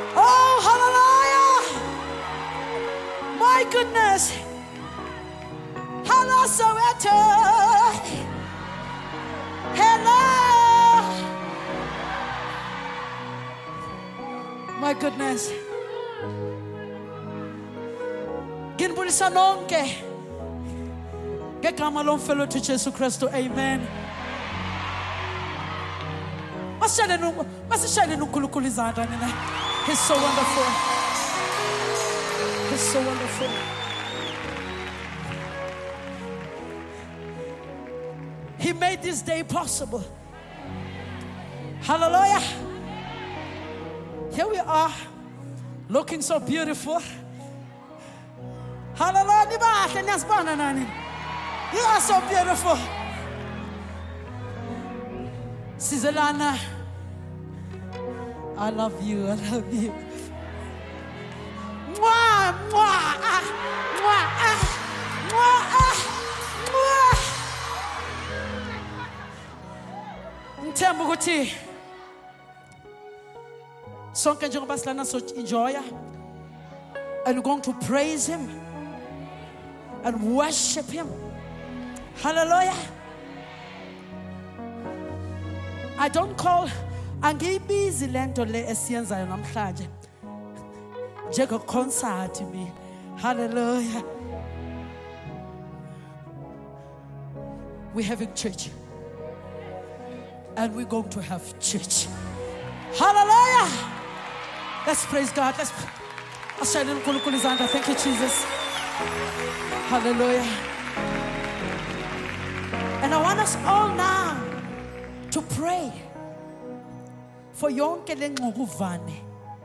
Oh, hallelujah. My goodness. Hello, Soweto. Hello. My goodness. Nginibulisa nonke ngegama lomfelo wethu Jesu Kristu. Amen. Masishayeleni uNkulunkulu izandla nina. He's so wonderful. He's so wonderful. He made this day possible. Hallelujah. Here we are, looking so beautiful. Hallelujah. You are so beautiful. Sizelana, I love you. I love you. Mwah, mwah, ah, mwah, ah, mwah, ah, mwah. Ngithemba ukuthi sonke njengoba silana so enjoy, and we're going to praise him and worship him. Hallelujah. I don't call angiyibizi lento le esiyenzayo namhlanje njenge concert me. Hallelujah. We're having church, and we're going to have church. Hallelujah. Let's praise God. Let's thank you, Jesus. Hallelujah. And I want us all now to pray for yonke lengqukuvane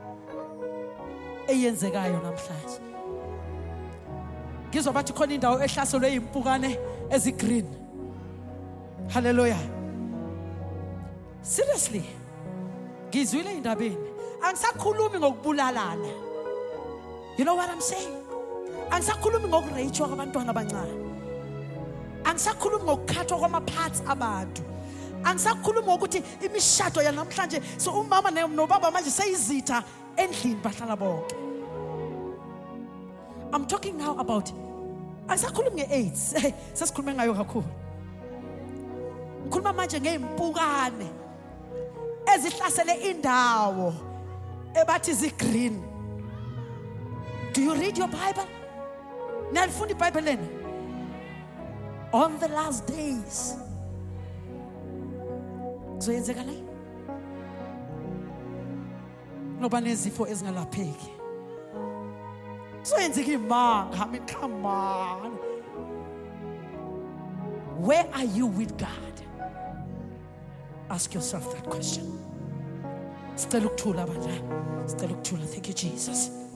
eyenzekayo namhlanje. Ngizwa bathi khona indawo ehlaselwe impukane ezigreen. Hallelujah. Seriously. Ngizwile indabeni. Angisakhulumi ngokubulalana. You know what I'm saying? Angisakhulumi ngokureyitshwa kwabantwana abancane. Angisakhulumi ngokukhathwa kwama-parts abantu. Angisakhulumi ngokuthi imishado yanamhlanje so umama nobaba manje seyizitha endlini bahlala bonke. I'm talking now about angisakhulumi nge-AIDS. Sesikhulume ngayo kakhulu. Ngikhuluma manje ngeimpukane ezihlasele indawo ebathi zigreen. Do you read your Bible? Nalifunda iBhayibheli lena? On the last days kuzoyenzeka la noba nezifo ezingalapheki. Kuzoyenzeka imanga. I mean, come on. Where are you with God? Ask yourself that question. Thank you, Jesus.